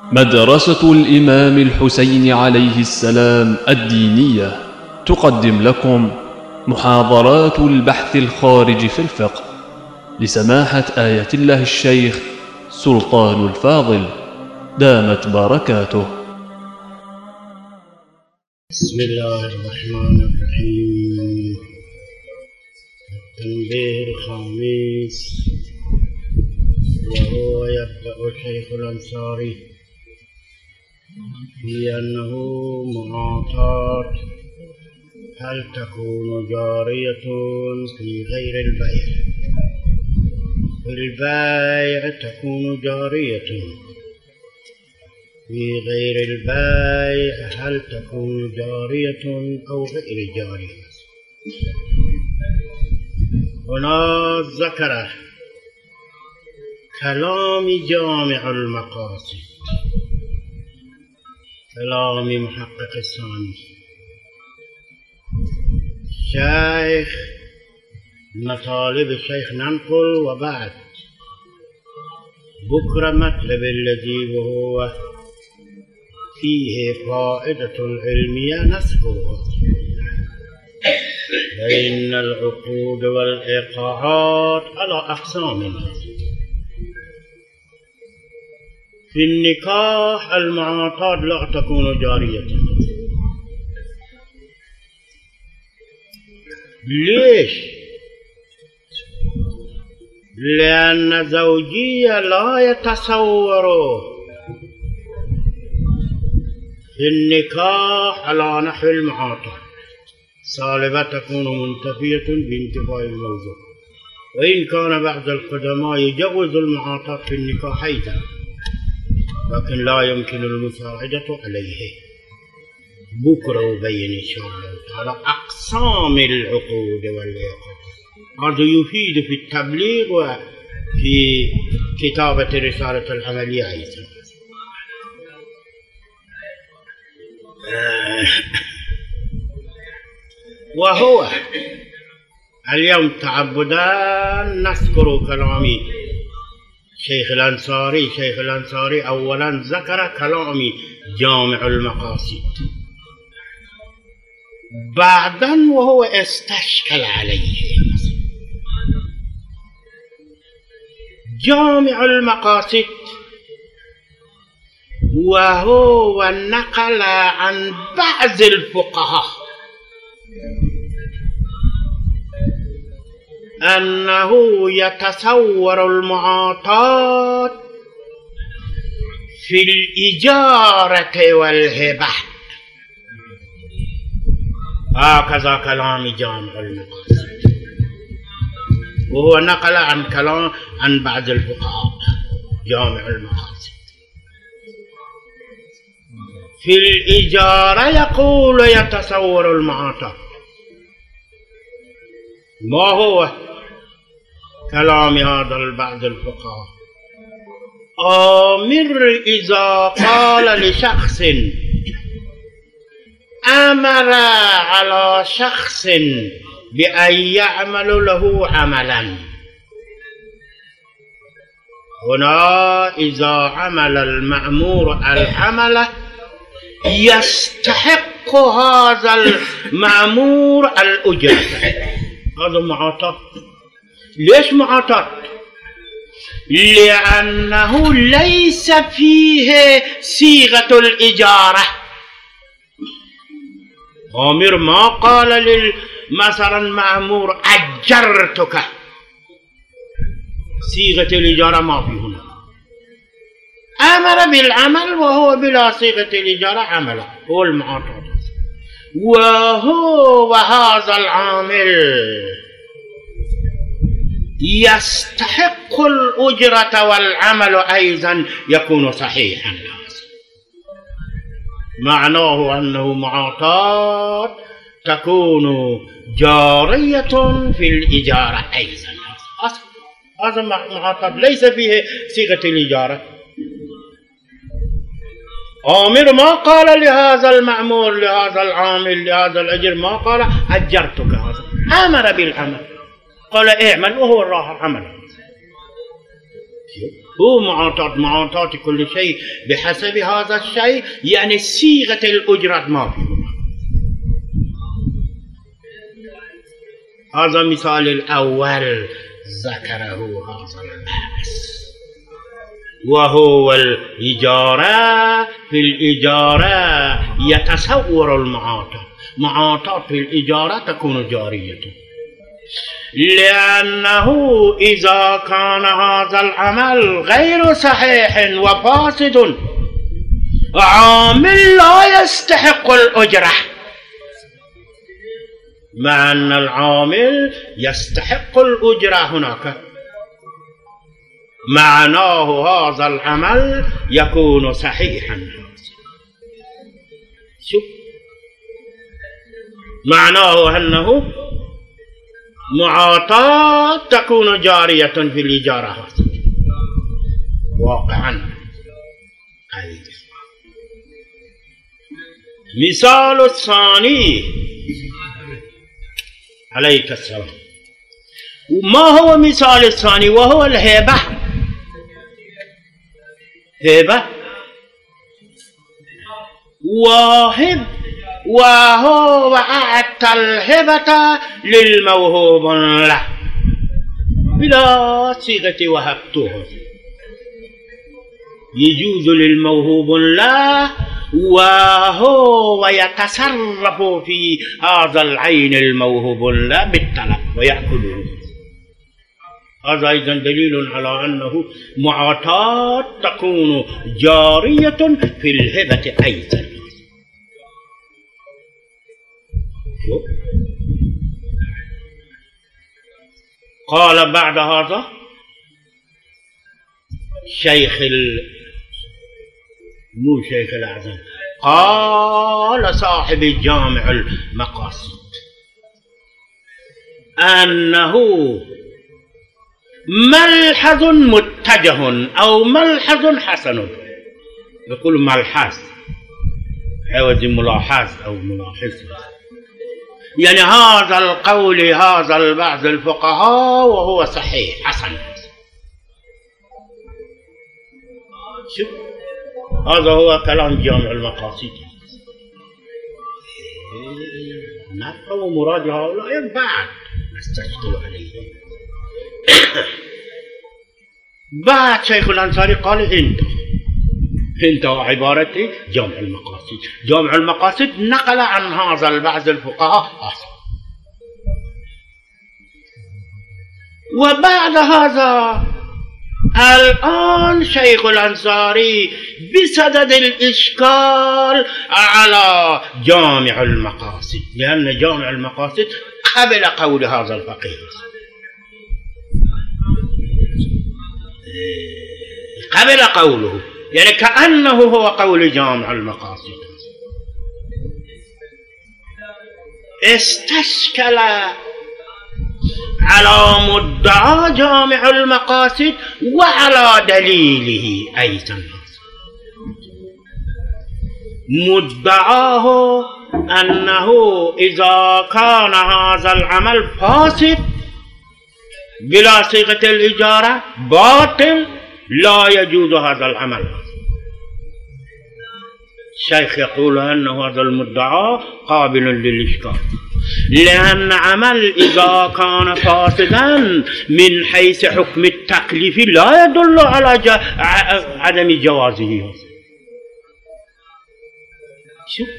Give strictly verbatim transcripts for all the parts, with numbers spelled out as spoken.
مدرسة الإمام الحسين عليه السلام الدينية تقدم لكم محاضرات البحث الخارج في الفقه لسماحة آية الله الشيخ سلطان الفاضل دامت بركاته. بسم الله الرحمن الرحيم. التنبيه الخامس، وهو يبدأ الشيخ الأنصاري في أنه معاطاة هل تكون جارية في غير البيع. في البيع تكون جارية، في غير البيع هل تكون جارية أو غير جارية. هنا ذكر كلام جامع المقاصد، كلام محقق الثاني شيخ، مطالب الشيخ ننقل، وبعد بكرة مطلب الذي وهو فيه فائدة العلمية نذكرها. فإن العقود والإيقاعات على أقسام. في النكاح المعاطاة لا تكون جارية. ليش؟ لأن الزوجية لا يتصور في النكاح على نحو المعاطاة، سالبة تكون منتفية بانتفاء الموضوع، وإن كان بعض القدماء يجوز المعاطاة في النكاح أيضا، لكن لا يمكن المساعدة عليه. بكرة أبين إن شاء الله تعالى أقسام العقود والإيقاع. هذا يفيد في التبليغ وفي كتابة رسالة العملية أيضا. وهو اليوم تعبدا نذكر كلامي شيخ الأنصاري. شيخ الأنصاري أولا ذكر كلامي جامع المقاصد، بعدا وهو استشكل عليه جامع المقاصد، وهو نقل عن بعض الفقهاء أنه يتصور المعاطاة في الإجارة والهبة. هكذا كلام جامع المقاصد، وهو نقل عن كلام عن بعض الفقهاء جامع المقاصد. في الإجارة يقول يتصور المعاطاة. ما هو كلام هذا البعض الفقهاء؟ آمر إذا قال لشخص أمر على شخص بأن يعمل له عملا، هنا إذا عمل المأمور العمل يستحق هذا المأمور الأجرة. هذا معاطاة. ليش معاطاة؟ لأنه ليس فيه صيغة الإجارة. آمر ما قال مثلا مأمور أجرتك، صيغة الإجارة ما في هنا. أمر بالعمل وهو بلا صيغة الإجارة عمل، هو المعاطاة. وهو هذا العامل يستحق الأجرة والعمل أيضا يكون صحيحا. معناه أنه معاطاة تكون جارية في الإجارة أيضا. هذا معاطاة ليس فيه صيغة الإجارة. آمر ما قال لهذا المأمور لهذا العامل لهذا الأجر ما قال أجرتك، هذا أمر بالعمل، قال اعمل وهو راح عمل. هو معاطاة معاطاة كل شيء بحسب هذا الشيء، يعني صيغة الأجرة ما في. هذا مثال الأول ذكره هذا البحث، وهو الإجارة. في الإجارة يتصور المعاطاة، معاطاة في الإجارة تكون جارية، لأنه إذا كان هذا العمل غير صحيح وفاسد، عامل لا يستحق الأجرة، مع أن العامل يستحق الأجرة هناك، معناه هذا العمل يكون صحيحا. شوف معناه أنه معاطاة تكون جارية في الإجارة واقعا. مثال الثاني عليك السلام. ما هو مثال الثاني؟ وهو الهبة. هبة واهب، وهو أعطى الهبة للموهوب له بلا صيغة وهبته، يجوز للموهوب له وهو يتصرف في هذا العين الموهوب له بالطلب ويأكله. هذا أيضا دليل على أنه معاطاة تكون جارية في الهبة أيضا. قال بعد هذا شيخ ال... مو شيخ الأعظم، قال صاحب الجامع المقاصد أنه ملحظ متجه أو ملحظ حسن. يقول ملحظ عوض ملاحظ أو ملاحظ، يعني هذا القول هذا البعض الفقهاء وهو صحيح حسن. شوف هذا هو كلام جامع المقاصد. نفهم مراد هؤلاء بعد نستشكل عليه. بعد شيخ الأنصاري قال انت انت عبارة جامع المقاصد. جامع المقاصد نقل عن هذا البعض الفقهاء أصلا. وبعد هذا الآن شيخ الأنصاري بسدد الإشكال على جامع المقاصد، لأن جامع المقاصد قبل قول هذا الفقيه، قبل قوله، يعني كأنه هو قول جامع المقاصد. استشكل على مدعى جامع المقاصد وعلى دليله أيضا. مدعاه أنه إذا كان هذا العمل فاسد بلا صيغة الإجارة باطل لا يجوز هذا العمل. الشيخ يقول أن هذا المدعى قابل للإشكال، لأن عمل إذا كان فاسدا من حيث حكم التكليف لا يدل على جا... عدم جوازه. شوف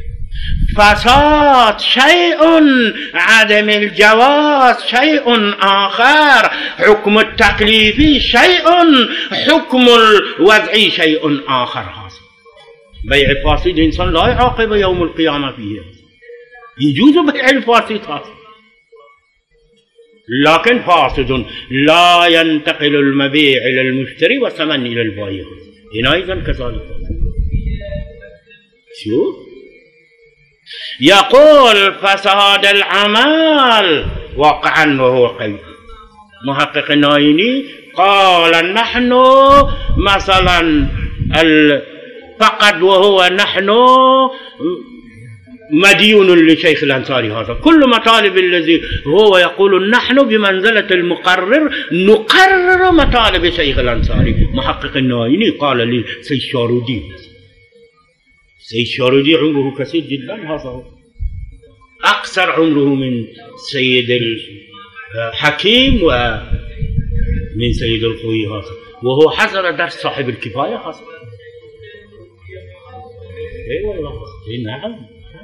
فساد شيء، عدم الجواز شيء آخر، حكم التكليف شيء، حكم الوضعي شيء آخر. هذا بيع فاسد إنسان لا يعاقب يوم القيامة فيه، يجوز بيع الفاسد هذا، لكن فاسد لا ينتقل المبيع إلى المشتري والثمن إلى البائع. هنا أيضا كذلك. شو يقول فساد العمل واقعا وهو قيد. محقق النايني قال نحن مثلا فقد وهو نحن مديون لشيخ الأنصاري هذا. كل مطالب الذي هو يقول نحن بمنزلة المقرر نقرر مطالب شيخ الأنصاري. محقق النوايني قال لي سيد شارودي، سيد شارودي عمره كثير جدا، هذا هو أقصر عمره من سيد الحكيم ومن سيد الخوي هذا، وهو حضر درس صاحب الكفاية هذا. اي والله، اي نعم،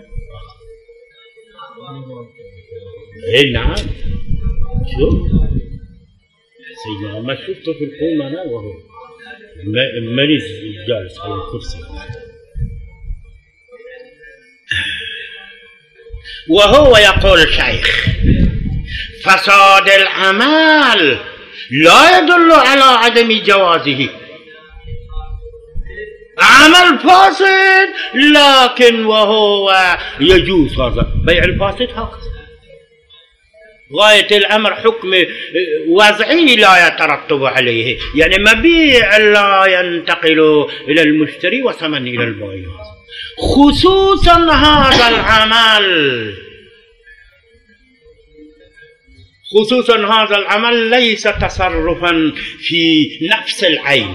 اي نعم. شوف سيدنا ما شفته في الحوم انا وهو مريض جالس على الكرسي، وهو يقول شيخ فساد العمل لا يدل على عدم جوازه. عمل فاسد لكن وهو يجوز، هذا بيع الفاسد هكذا. غاية الأمر حكم وضعي لا يترتب عليه، يعني مبيع لا ينتقل إلى المشتري وثمن إلى البائع. خصوصا هذا العمل، خصوصا هذا العمل ليس تصرفا في نفس العين.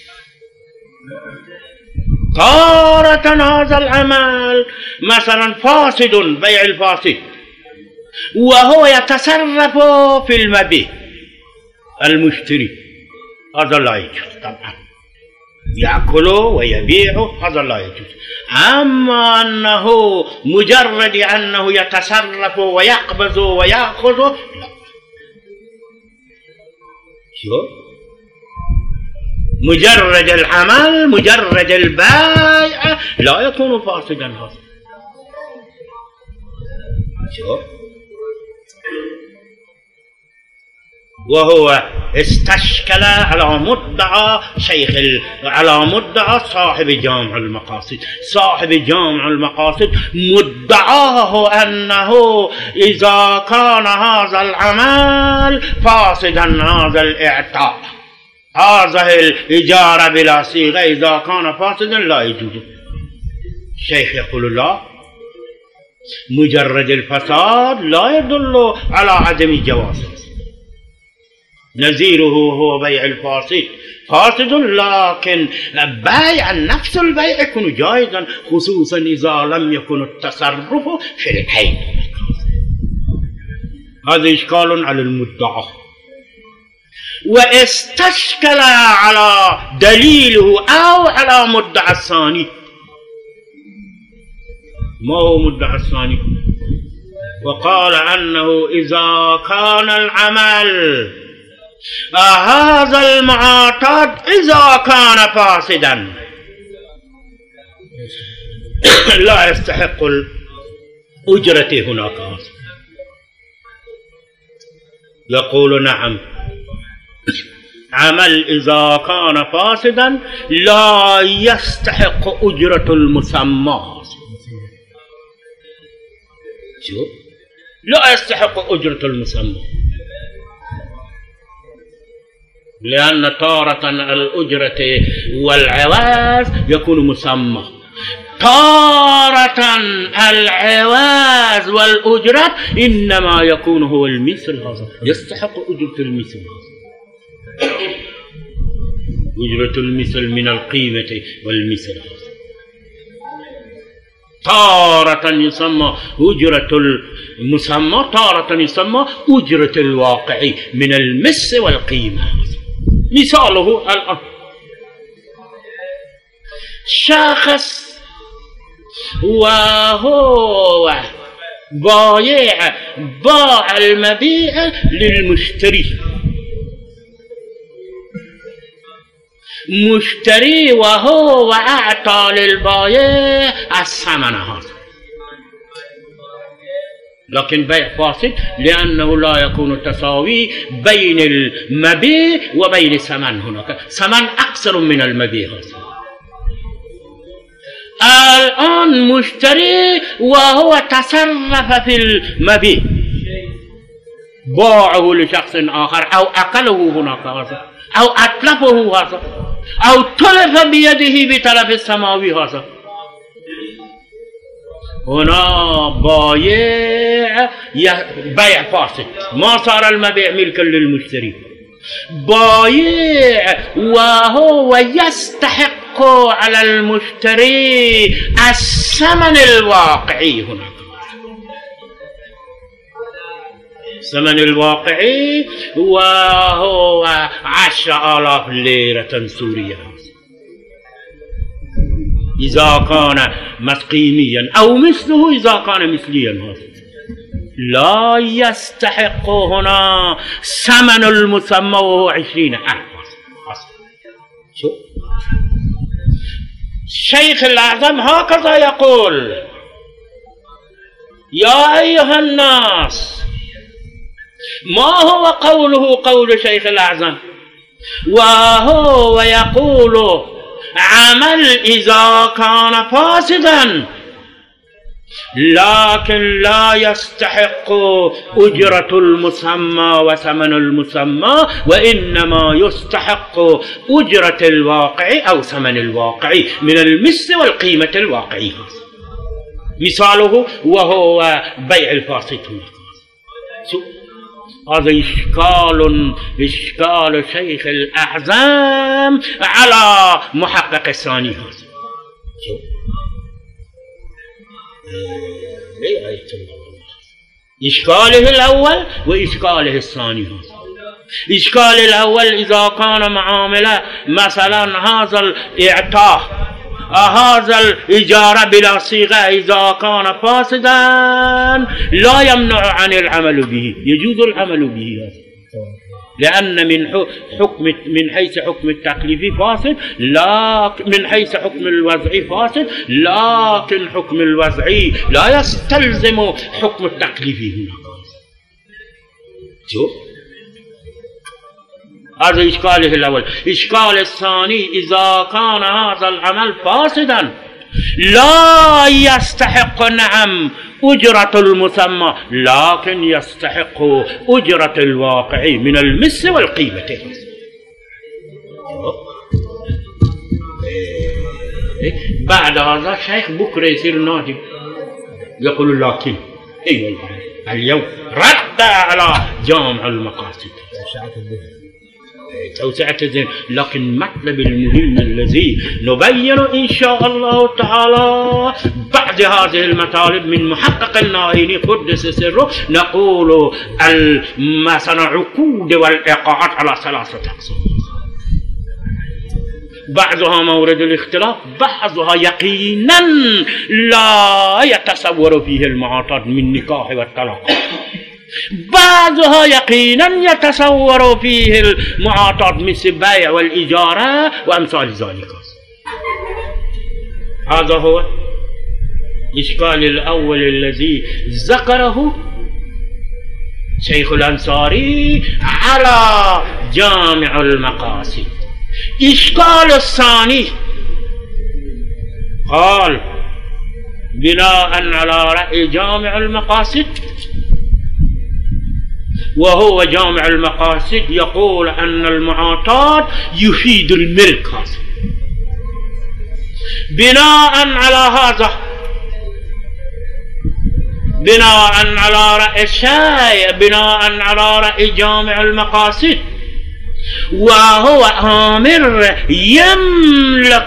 تارة هذا العمل مثلا فاسد، بيع الفاسد، وهو يتصرف في المبيع المشتري، هذا لا يجوز طبعا، يأكله ويبيعه، هذا لا يجوز. أما أنه مجرد أنه يتصرف ويقبض ويأخذ لا. شو؟ مجرد العمل، مجرد البيع لا يكون فاسدا هذا. شو؟ وهو استشكل على مدعى شيخ ال... على مدعى صاحب جامع المقاصد. صاحب جامع المقاصد مدعاه أنه إذا كان هذا العمل فاسدا، هذا الإعطاء، هذه الإجارة بلا صيغة إذا كان فاسدا لا يجوز. الشيخ يقول لا، مجرد الفساد لا يدل على عدم جوازه. نظيره هو بيع الفاسد، فاسد لكن بيع نفس البيع يكون جائزا، خصوصا إذا لم يكن التصرف في العين. هذا إشكال على المدعى. واستشكل على دليله أو على مدعى الثاني. ما هو مدعى الثاني؟ وقال أنه إذا كان العمل هذا المعتاد إذا كان فاسدا لا يستحق الأجرة هناك. يقول نعم، عمل إذا كان فاسدا لا يستحق أجرة المسمى. شو؟ لا يستحق أجرة المسمى، لأن تارة الأجرة والعوض يكون مسمى، تارة العوض والأجرة إنما يكون هو المثل، هذا يستحق أجرة المثل. أجرة المثل من القيمة والمثل، تارة يسمى أجرة المسمى، تارة يسمى أجرة الواقع من المس والقيمة. مثاله الآن شخص وهو بايع باع المبيع للمشتري، مشتري وهو أعطى للبايع الثمن هذا، لكن بيع فاسد لأنه لا يكون تساوي بين المبيع وبين الثمن. هناك ثمن أكثر من المبيع هذا. الآن مشتري وهو تصرف في المبيع، باعه لشخص آخر أو أكله هناك هذا، أو أتلفه هذا، أو تلف بيده بتلف السماوي هذا. هنا بايع بيع فاسد، ما صار المبيع ملكا للمشتري، بايع وهو يستحق على المشتري الثمن الواقعي. هنا الثمن الواقعي وهو عشرة آلاف ليرة سورية إذا كان قيميا، أو مثله إذا كان مثليا. لا يستحق هنا ثمن المسمى وهو عشرين ألف. شو الشيخ الأعظم هكذا يقول: يا أيها الناس، ما هو قوله قول شيخ الأعظم؟ وهو يقول: عمل إذا كان فاسدا لكن لا يستحق أجرة المسمى وثمن المسمى، وإنما يستحق أجرة الواقع أو ثمن الواقع من المس والقيمة الواقعية. مثاله وهو بيع الفاسد. هذا إشكال إشكال شيخ الأعظم على محقق الثاني. إشكاله الأول وإشكاله الثاني. إشكال الأول إذا كان معاملة مثلا هذا الإعطاء هذا الإجارة بلا صيغة إذا كان فاسدا لا يمنع عن العمل به، يجوز العمل به، لأن من حكم من حيث حكم التكليف فاسد، لا من حيث حكم الوضع فاسد، لكن حكم الوضع لا يستلزم حكم التكليف هنا. شوف هذا إشكاله الأول. إشكال الثاني إذا كان هذا العمل فاسدا لا يستحق نعم أجرة المسمى، لكن يستحق أجرة الواقع من المس والقيمة. بعد هذا الشيخ بكرة يصير نادم يقول لكن أيوة اليوم رد على جامع المقاصد توسعة الذهن، لكن مطلب المهم الذي نبين إن شاء الله تعالى بعد هذه المطالب من محقق النائين قدس سره، نقول مثلا عقود والإيقاعات على ثلاثة أقسام. بعضها مورد الاختلاف، بعضها يقينا لا يتصور فيه المعاطات من نكاح والطلاق، بعضها يقينا يتصور فيه المعاطات مثل البيع والإجارة وأمثال ذلك. هذا هو الإشكال الأول الذي ذكره شيخ الأنصاري على جامع المقاصد. إشكال الثاني قال بناء على رأي جامع المقاصد، وهو جامع المقاصد يقول أن المعاطات يفيد الملك. بناء على هذا بناء على رأي الشيء بناء على رأي جامع المقاصد، وهو آمر يملك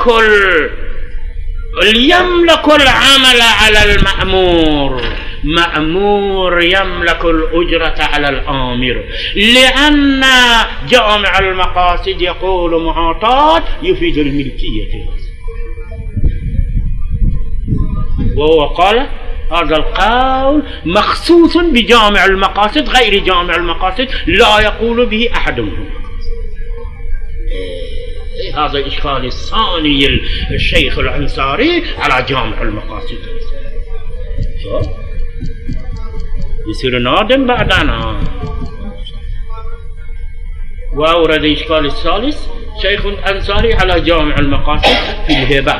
يملك العمل على المأمور، مأمور يملك الأجرة على الآمر، لأن جامع المقاصد يقول معاطات يفيد الملكية، وهو قال هذا القول مخصوص بجامع المقاصد، غير جامع المقاصد لا يقول به أحد منهم. هذا الإشكال الثاني الشيخ الأنصاري على جامع المقاصد. يصير نادم بعدنا. وأورد الإشكال الثالث شيخ الأنصاري على جامع المقاصد في الهبة.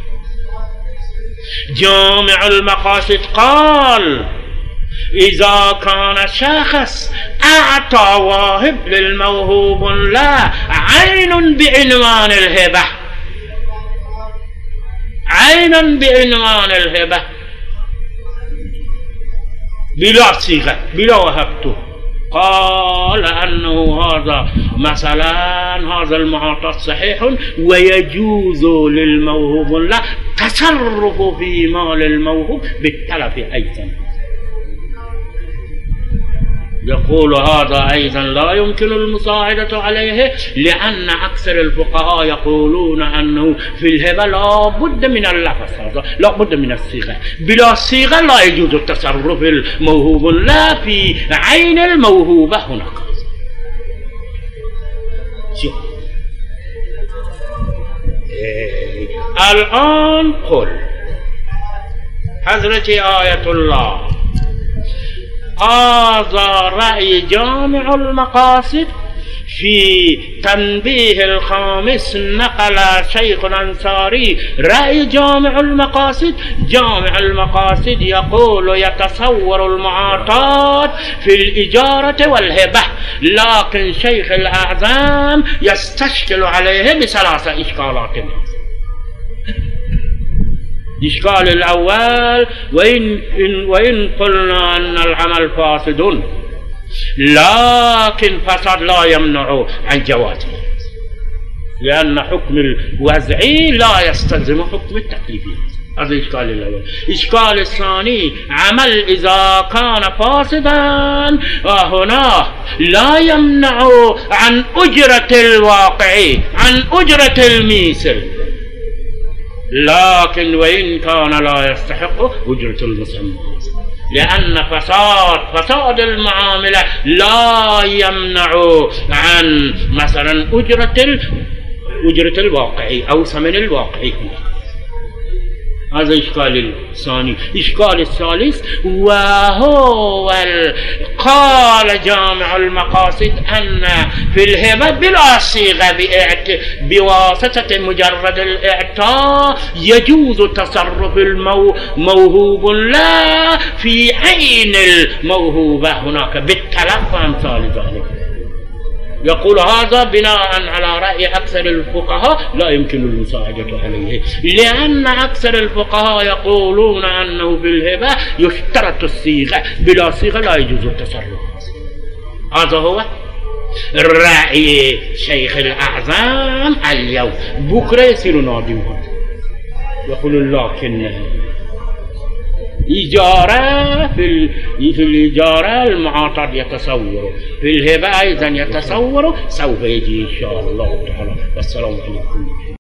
جامع المقاصد قال إذا كان شخص أعطى واهب للموهوب لا عين بعنوان الهبة، عينا بعنوان الهبة، بلا صيغة بلا وهبته. قال أنه هذا مثلا هذا المعاطاة صحيح ويجوز للموهوب له تصرف في مال الموهوب بالتلف أيضا. يقول هذا أيضا لا يمكن المساعدة عليه، لأن أكثر الفقهاء يقولون أنه في الهبة لا بد من اللفظ، هذا لا بد من الصيغة، بلا صيغة لا يجوز التصرف الموهوب لا في عين الموهوبة هناك. شوف إيه. الآن قل حضرتي آية الله هذا رأي جامع المقاصد في تنبيه الخامس. نقل شيخ الأنصاري رأي جامع المقاصد. جامع المقاصد يقول يتصور المعاطاة في الإجارة والهبة، لكن شيخ الأعظم يستشكل عليه بثلاثة إشكالات. الإشكال الأول وإن, وإن قلنا أن العمل فاسد لكن فساد لا يمنع عن جوازه، لأن حكم الوزعي لا يستلزم حكم التكليفي. هذا الإشكال الأول. الإشكال الثاني عمل إذا كان فاسدا هنا لا يمنع عن أجرة الواقعي عن أجرة الميسر، لكن وإن كان لا يستحق أجرة المسمى، لأن فساد فساد المعاملة لا يمنع عن مثلا أجرة أجرة الواقعي أو ثمن الواقعي. هذا الإشكال الثاني. الإشكال الثالث وهو قال جامع المقاصد أن في الهبة بلا صيغة بواسطة مجرد الإعطاء يجوز تصرف الموهوب لا في عين الموهوبة هناك بالتلف وأمثال ذلك. يقول هذا بناء على رأي أكثر الفقهاء لا يمكن المساعدة عليه، لأن أكثر الفقهاء يقولون أنه في الهبة يشترط الصيغة، بلا صيغة لا يجوز التصرف. هذا هو رأي شيخ الأعظم اليوم. بكرة يصير نادم، يقول لكن إجارة في في الإجارة المعاطاة يتصور، في الهبة أيضا يتصور، سوف يجي إن شاء الله تعالى. والسلام عليكم.